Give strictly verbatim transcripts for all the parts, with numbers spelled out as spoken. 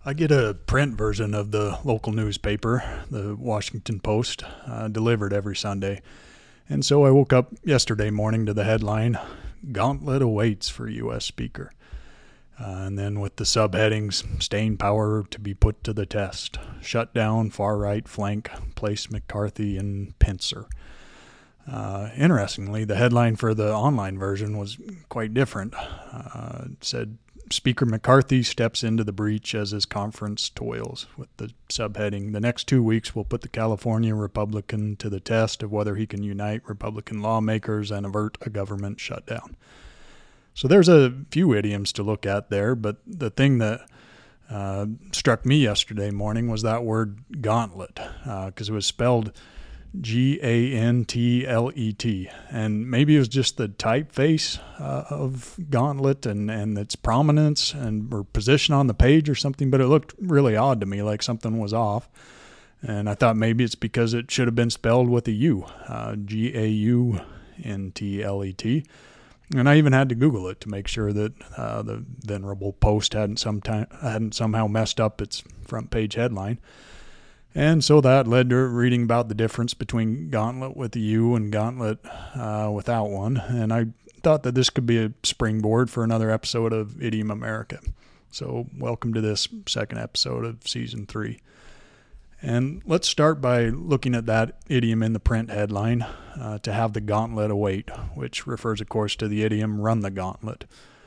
I get a print version of the local newspaper, the Washington Post, uh, delivered every Sunday. And so I woke up yesterday morning to the headline, "Gauntlet Awaits for U S Speaker." Uh, and then with the subheadings, "Staying Power to be Put to the Test. Shut down far-right flank, place McCarthy in pincer." Uh, interestingly, the headline for the online version was quite different. Uh, it said, "Speaker McCarthy steps into the breach as his conference toils," with the subheading, "The next two weeks will put the California Republican to the test of whether he can unite Republican lawmakers and avert a government shutdown." So there's a few idioms to look at there, but the thing that uh, struck me yesterday morning was that word gauntlet, because uh, it was spelled G A N T L E T. And maybe it was just the typeface uh, of gauntlet and, and its prominence and or position on the page or something, but it looked really odd to me, like something was off. And I thought maybe it's because it should have been spelled with a U, uh, G A U N T L E T. And I even had to Google it to make sure that uh, the venerable Post hadn't, sometime, hadn't somehow messed up its front page headline. And so that led to reading about the difference between gauntlet with a U and gauntlet uh, without one. And I thought that this could be a springboard for another episode of Idiom America. So welcome to this second episode of season three. And let's start by looking at that idiom in the print headline, uh, "to have the gauntlet await," which refers, of course, to the idiom "run the gauntlet."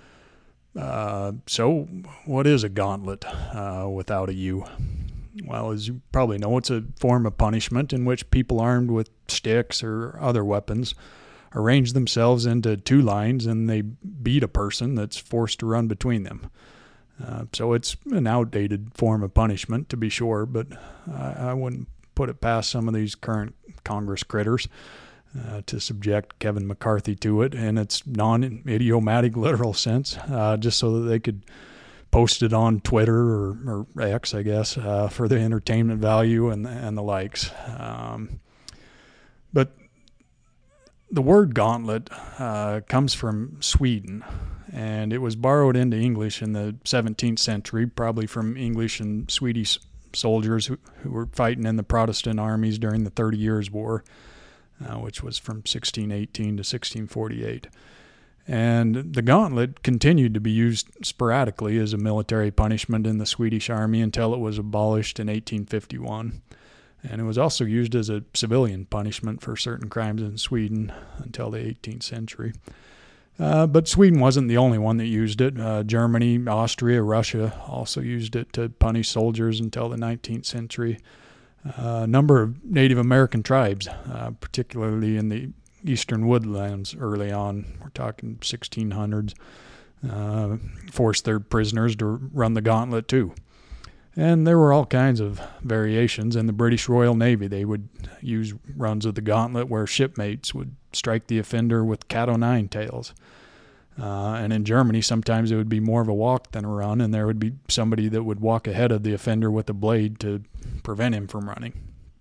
Uh, so what is a gauntlet uh, without a U? Well, as you probably know, it's a form of punishment in which people armed with sticks or other weapons arrange themselves into two lines and they beat a person that's forced to run between them. Uh, so it's an outdated form of punishment, to be sure, but I, I wouldn't put it past some of these current Congress critters uh, to subject Kevin McCarthy to it in its non-idiomatic literal sense, uh, just so that they could post it on Twitter or, or X, I guess, uh, for the entertainment value and, and the likes. Um, but the word gauntlet uh, comes from Sweden, and it was borrowed into English in the seventeenth century, probably from English and Swedish soldiers who, who were fighting in the Protestant armies during the Thirty Years' War, uh, which was from sixteen eighteen to sixteen forty-eight. And the gauntlet continued to be used sporadically as a military punishment in the Swedish army until it was abolished in eighteen fifty-one. And it was also used as a civilian punishment for certain crimes in Sweden until the eighteenth century. Uh, but Sweden wasn't the only one that used it. Uh, Germany, Austria, Russia also used it to punish soldiers until the nineteenth century. Uh, a number of Native American tribes, uh, particularly in the eastern woodlands early on, we're talking sixteen hundreds, uh, forced their prisoners to run the gauntlet too. And there were all kinds of variations. In the British Royal Navy, they would use runs of the gauntlet where shipmates would strike the offender with cat o' nine tails. Uh, and in Germany, sometimes it would be more of a walk than a run, and there would be somebody that would walk ahead of the offender with a blade to prevent him from running.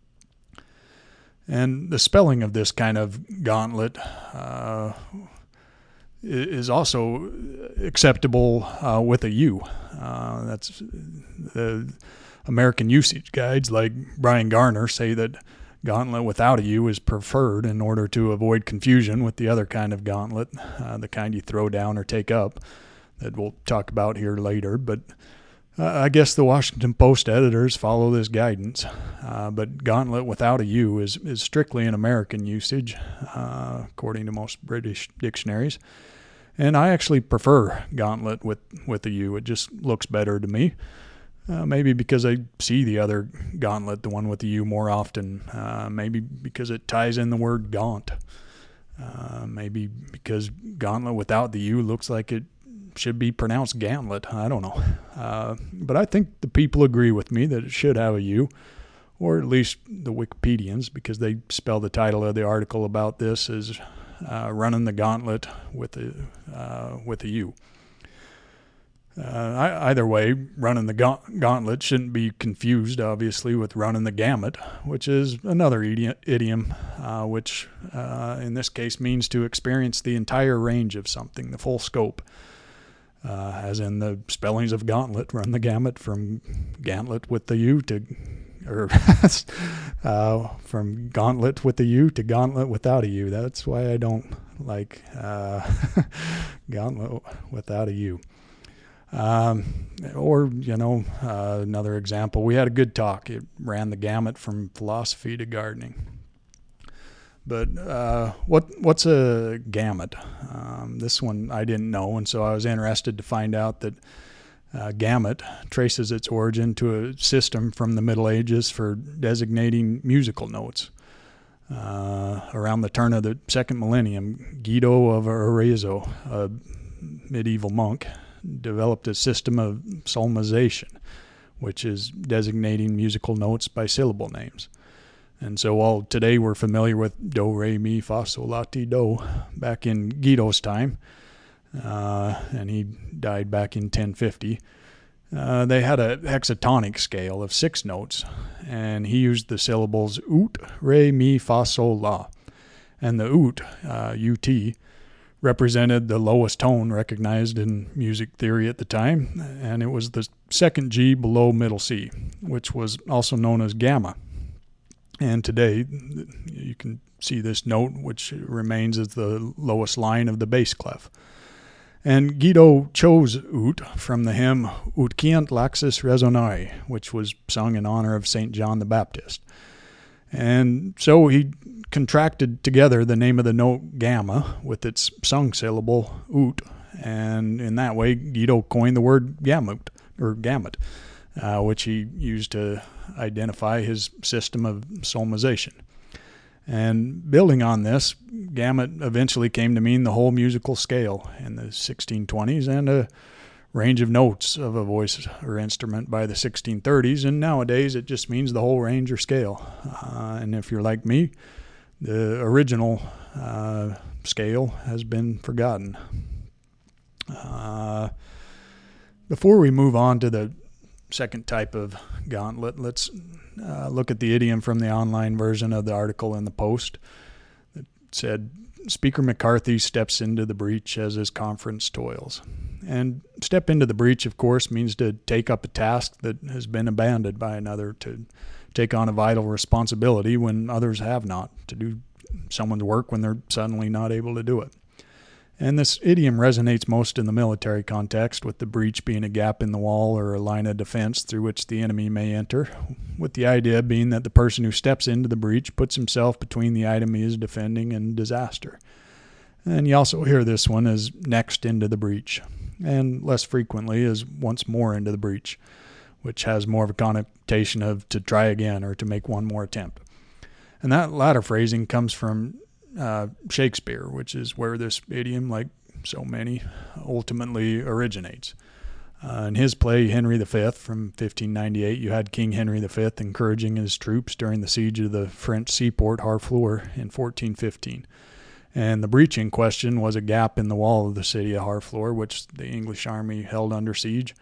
And the spelling of this kind of gauntlet uh, is also acceptable uh, with a U. Uh, that's the American usage guides like Brian Garner say that gauntlet without a U is preferred in order to avoid confusion with the other kind of gauntlet, uh, the kind you throw down or take up, that we'll talk about here later. But uh, I guess the Washington Post editors follow this guidance. Uh, but gauntlet without a U is, is strictly an American usage, uh, according to most British dictionaries. And I actually prefer gauntlet with, with a U. It just looks better to me. Uh, maybe because I see the other gauntlet, the one with the U, more often. Uh, maybe because it ties in the word gaunt. Uh, maybe because gauntlet without the U looks like it should be pronounced gauntlet. I don't know. Uh, but I think the people agree with me that it should have a U, or at least the Wikipedians, because they spell the title of the article about this as uh, running the gauntlet with a, uh, with a U. Uh, either way, running the gauntlet shouldn't be confused, obviously, with running the gamut, which is another idiom, uh, which uh, in this case means to experience the entire range of something, the full scope. uh, as in the spellings of gauntlet, run the gamut from gauntlet with the U to, or uh, from gauntlet with the U to gauntlet without a U. That's why I don't like uh, gauntlet without a U. Um, or, you know, uh, another example, we had a good talk. It ran the gamut from philosophy to gardening. But uh, what what's a gamut? Um, this one I didn't know, and so I was interested to find out that uh, gamut traces its origin to a system from the Middle Ages for designating musical notes. Uh, around the turn of the second millennium, Guido of Arezzo, a medieval monk, developed a system of solmization, which is designating musical notes by syllable names. And so while today we're familiar with do, re, mi, fa, sol, la, ti, do, back in Guido's time, uh, and he died back in ten fifty, uh, they had a hexatonic scale of six notes, and he used the syllables ut, re, mi, fa, sol, la. And the ut, uh, ut, represented the lowest tone recognized in music theory at the time, and it was the second G below middle C, which was also known as gamma. And today, you can see this note, which remains as the lowest line of the bass clef. And Guido chose ut from the hymn Ut Ciant Laxus Resonare, which was sung in honor of Saint John the Baptist. And so he contracted together the name of the note gamma with its sung syllable ut, and in that way Guido coined the word gamut, or gamut, uh, which he used to identify his system of solmization. And building on this, gamut eventually came to mean the whole musical scale in the sixteen twenties and a range of notes of a voice or instrument by the sixteen thirties, and nowadays it just means the whole range or scale. Uh, and if you're like me, the original uh, scale has been forgotten. Uh, before we move on to the second type of gauntlet, let's uh, look at the idiom from the online version of the article in the Post. It said, Speaker McCarthy steps into the breach as his conference toils. And step into the breach, of course, means to take up a task that has been abandoned by another, to take on a vital responsibility when others have not, to do someone's work when they're suddenly not able to do it. And this idiom resonates most in the military context, with the breach being a gap in the wall or a line of defense through which the enemy may enter, with the idea being that the person who steps into the breach puts himself between the item he is defending and disaster. And you also hear this one as next into the breach, and less frequently as once more into the breach, which has more of a connotation of to try again or to make one more attempt. And that latter phrasing comes from uh, Shakespeare, which is where this idiom, like so many, ultimately originates. Uh, in his play Henry the Fifth from fifteen ninety-eight, you had King Henry the Fifth encouraging his troops during the siege of the French seaport Harfleur in fourteen fifteen. And the breach in question was a gap in the wall of the city of Harfleur, which the English army held under siege.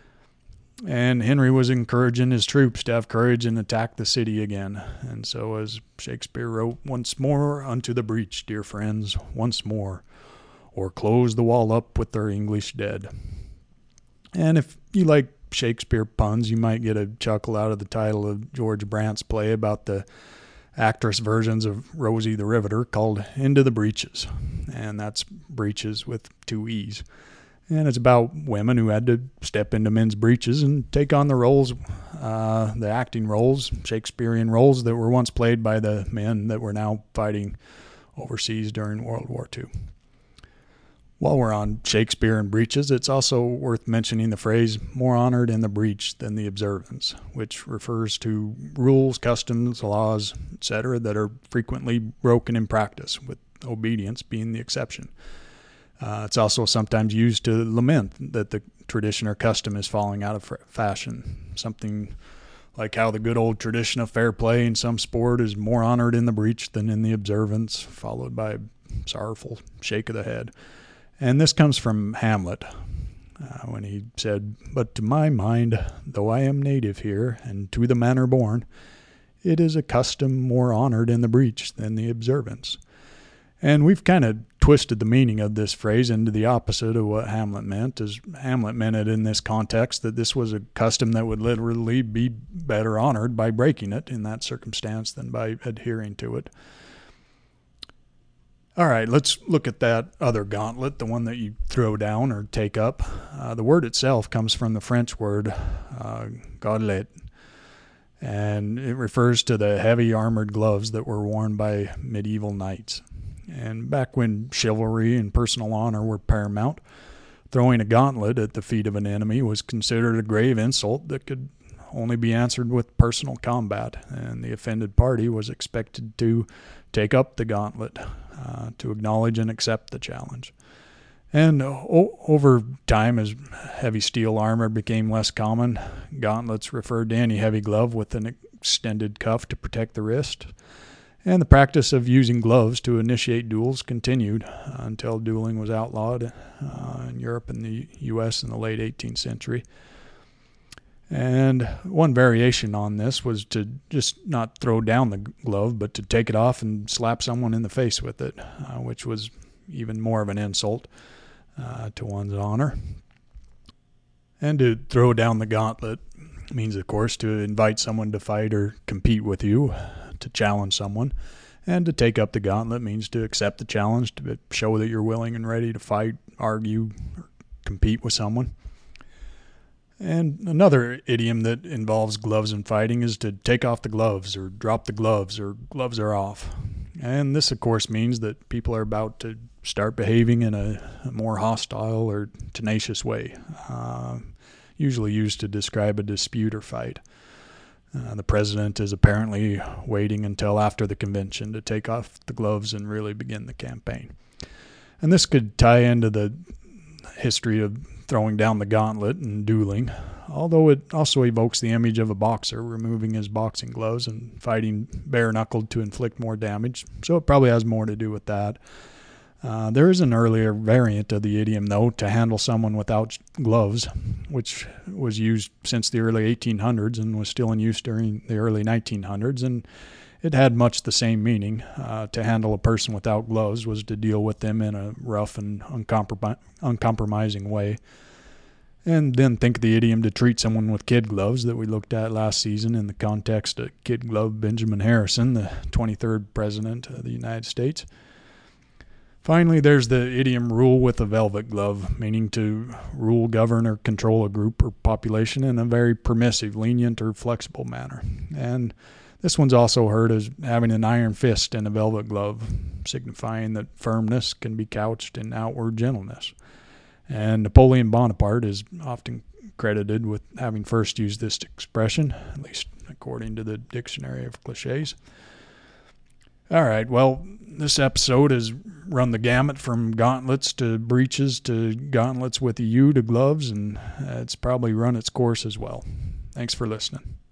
And Henry was encouraging his troops to have courage and attack the city again. And so, as Shakespeare wrote, once more unto the breach, dear friends, once more, or close the wall up with their English dead. And if you like Shakespeare puns, you might get a chuckle out of the title of George Brandt's play about the actress versions of Rosie the Riveter called Into the Breaches. And that's breeches with two E's. And it's about women who had to step into men's breeches and take on the roles, uh, the acting roles, Shakespearean roles that were once played by the men that were now fighting overseas during World War Two. While we're on Shakespeare and breeches, it's also worth mentioning the phrase more honored in the breach than the observance, which refers to rules, customs, laws, et cetera that are frequently broken in practice, with obedience being the exception. Uh, it's also sometimes used to lament that the tradition or custom is falling out of fashion. Something like how the good old tradition of fair play in some sport is more honored in the breach than in the observance, followed by a sorrowful shake of the head. And this comes from Hamlet, uh, when he said, "But to my mind, though I am native here, and to the manner born, it is a custom more honored in the breach than the observance." And we've kind of twisted the meaning of this phrase into the opposite of what Hamlet meant, as Hamlet meant it in this context that this was a custom that would literally be better honored by breaking it in that circumstance than by adhering to it. All right, let's look at that other gauntlet, the one that you throw down or take up. Uh, the word itself comes from the French word uh, gauntlet, and it refers to the heavy armored gloves that were worn by medieval knights. And back when chivalry and personal honor were paramount, throwing a gauntlet at the feet of an enemy was considered a grave insult that could only be answered with personal combat, and the offended party was expected to take up the gauntlet uh, to acknowledge and accept the challenge. And o- over time, as heavy steel armor became less common, gauntlets referred to any heavy glove with an extended cuff to protect the wrist. And the practice of using gloves to initiate duels continued uh, until dueling was outlawed uh, in Europe and the U S in the late eighteenth century. And one variation on this was to just not throw down the glove, but to take it off and slap someone in the face with it, uh, which was even more of an insult uh, to one's honor. And to throw down the gauntlet means, of course, to invite someone to fight or compete with you, to challenge someone. And to take up the gauntlet means to accept the challenge, to show that you're willing and ready to fight, argue, or compete with someone. And another idiom that involves gloves and fighting is to take off the gloves or drop the gloves or gloves are off. And this, of course, means that people are about to start behaving in a, a more hostile or tenacious way, uh, usually used to describe a dispute or fight. Uh, the president is apparently waiting until after the convention to take off the gloves and really begin the campaign. And this could tie into the history of throwing down the gauntlet and dueling, although it also evokes the image of a boxer removing his boxing gloves and fighting bare-knuckled to inflict more damage, so it probably has more to do with that. Uh, there is an earlier variant of the idiom, though, to handle someone without gloves, which was used since the early eighteen hundreds and was still in use during the early nineteen hundreds, and it had much the same meaning. Uh, to handle a person without gloves was to deal with them in a rough and uncomprom- uncompromising way. And then think of the idiom to treat someone with kid gloves that we looked at last season in the context of Kid Glove Benjamin Harrison, the twenty-third president of the United States. Finally, there's the idiom rule with a velvet glove, meaning to rule, govern, or control a group or population in a very permissive, lenient, or flexible manner. And this one's also heard as having an iron fist and a velvet glove, signifying that firmness can be couched in outward gentleness. And Napoleon Bonaparte is often credited with having first used this expression, at least according to the Dictionary of Clichés. All right, well, this episode has run the gamut from gauntlets to breeches to gauntlets with a U to gloves, and it's probably run its course as well. Thanks for listening.